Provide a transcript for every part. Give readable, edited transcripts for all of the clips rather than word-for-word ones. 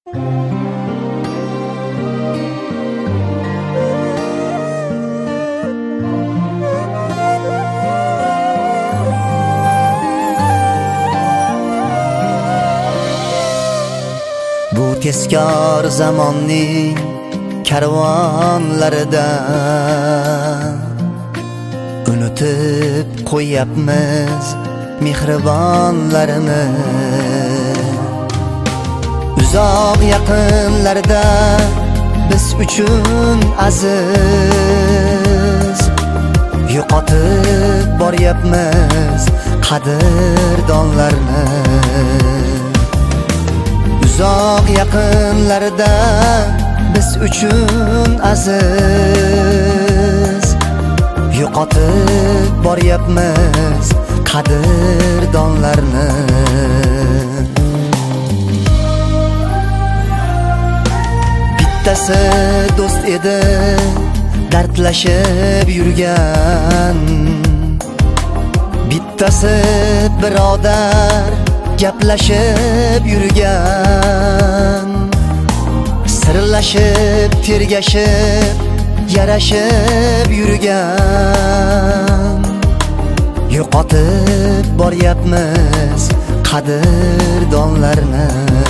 Bu tezkor zamonning karvonlarida unutib qo'yapmiz mehribonlarni. Uzoq yaqinlarda biz uchun aziz, yo'qotib boryapmiz qadrdonlarni. Uzoq yaqinlarda biz uchun aziz, yo'qotib boryapmiz qadrdonlarni. Bittasi do'st edi, dardlashib yurgan. Bittasi birodar, gaplashib yurgan. Sirlashib, tergashib, yarashib yurgan. Yo'qotib boryapmiz qadrdonlarni.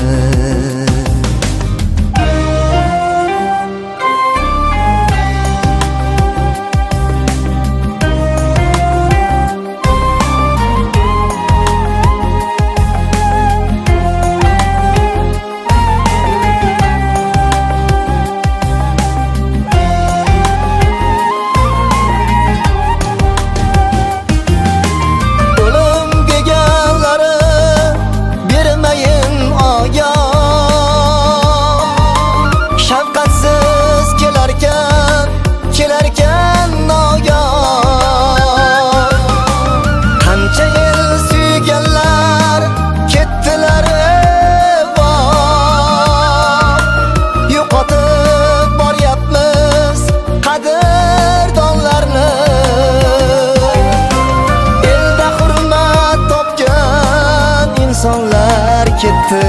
İnsanlar ketdi,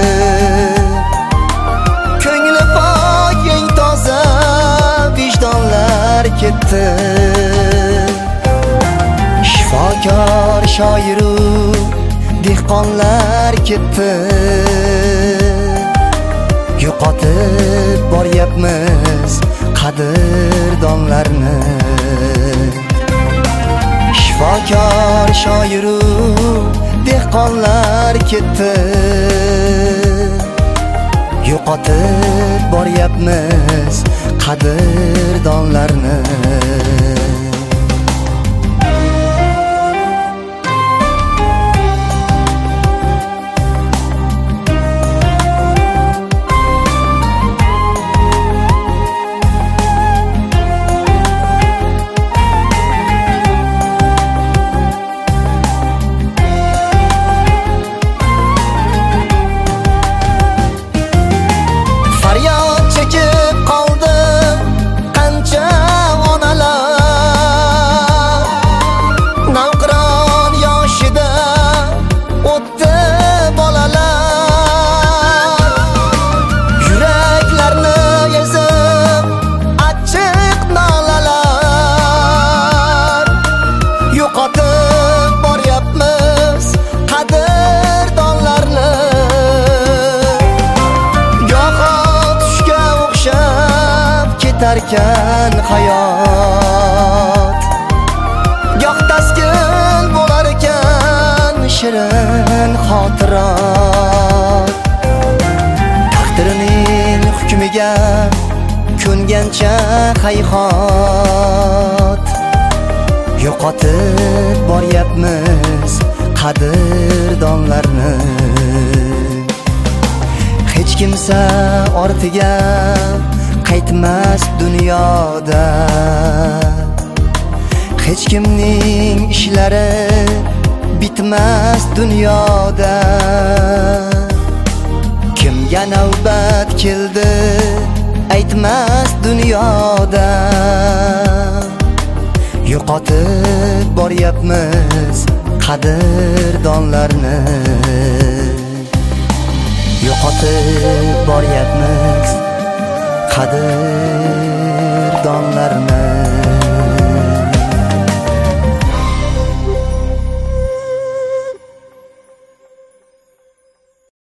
ko'ngli pok eng toza vijdonlar ketdi. Shifokor, shoiru dehqonlar ketdi. Yo'qotib boryapmiz qadrdonlarni. Shifokor, shoiru dehqonlar ketdi. Yo'qotib boryapmiz qadrdonlarni. Ketarkan hayot, goh taskin bo'larkan shirin xotirot. Taqdirining hukmiga ko'ngancha hayhot. Yo'qotib boryapmiz qadrdonlarni. Hech kimsa ortiga qaytmas dunyoda. Hech kimning ishlari bitmas dunyoda. Kimga navbat keldi aytmas dunyoda. Yo'qotib boryapmiz qadrdonlarni. yo'qotib boryapmiz qadrdonlarni.